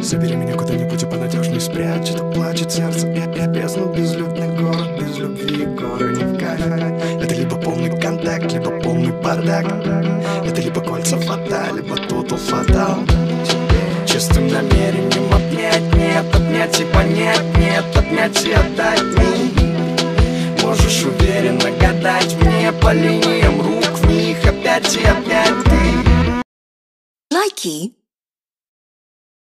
Забери меня куда-нибудь и понадежней спрячь. Это плачет сердце, бездну, безлюдный город. Без любви горы не в кайф. Это либо полный контакт, либо полный бардак. Это либо кольца фата, либо тотал фатал. Чистым намерением обнять, нет, обнять и понять, нет, обнять и отдать мне. Можешь уверенно гадать мне по линиям рук, в них опять и опять ты. Likey.